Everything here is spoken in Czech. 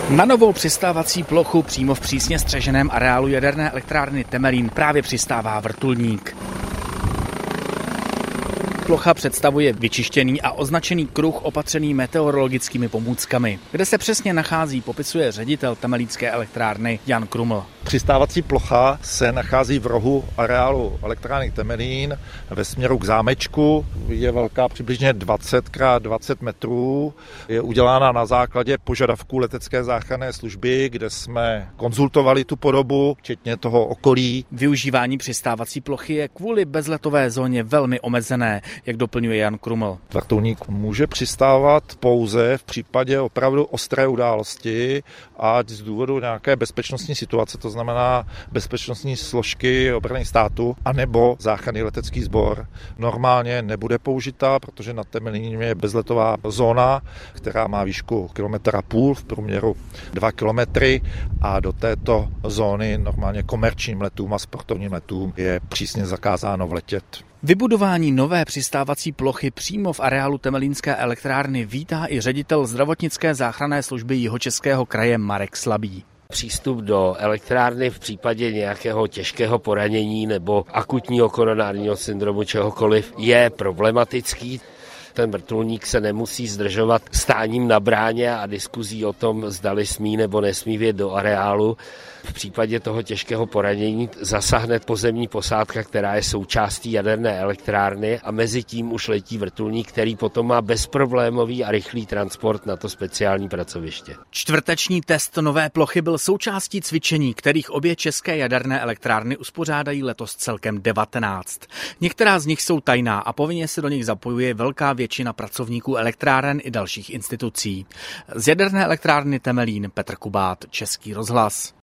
Na novou přistávací plochu přímo v přísně střeženém areálu jaderné elektrárny Temelín právě přistává vrtulník. Plocha představuje vyčištěný a označený kruh opatřený meteorologickými pomůckami. Kde se přesně nachází, popisuje ředitel temelínské elektrárny Jan Kruml. Přistávací plocha se nachází v rohu areálu elektrárny Temelín ve směru k zámečku. Je velká přibližně 20x20 metrů. Je udělána na základě požadavků letecké záchranné služby, kde jsme konzultovali tu podobu, včetně toho okolí. Využívání přistávací plochy je kvůli bezletové zóně velmi omezené, jak doplňuje Jan Kruml. Vrtulník může přistávat pouze v případě opravdu ostré události, ať z důvodu nějaké bezpečnostní situace, to znamená bezpečnostní složky obrany státu, anebo záchranný letecký sbor. Normálně nebude použita, protože na Temelíně je bezletová zóna, která má výšku 1,5 km, v průměru 2 kilometry, a do této zóny normálně komerčním letům a sportovním letům je přísně zakázáno vletět. Vybudování nové přistávací plochy přímo v areálu Temelínské elektrárny vítá i ředitel zdravotnické záchranné služby Jihočeského kraje Marek Slabý. Přístup do elektrárny v případě nějakého těžkého poranění nebo akutního koronárního syndromu čehokoliv je problematický. Ten vrtulník se nemusí zdržovat stáním na bráně a diskuzí o tom, zdali smí nebo nesmí vjet do areálu. V případě toho těžkého poranění zasáhne pozemní posádka, která je součástí jaderné elektrárny, a mezi tím už letí vrtulník, který potom má bezproblémový a rychlý transport na to speciální pracoviště. Čtvrteční test nové plochy byl součástí cvičení, kterých obě české jaderné elektrárny uspořádají letos celkem 19. Některá z nich jsou tajná a povinně se do nich zapojuje velká většina pracovníků elektráren i dalších institucí. Z jaderné elektrárny Temelín Petr Kubát, Český rozhlas.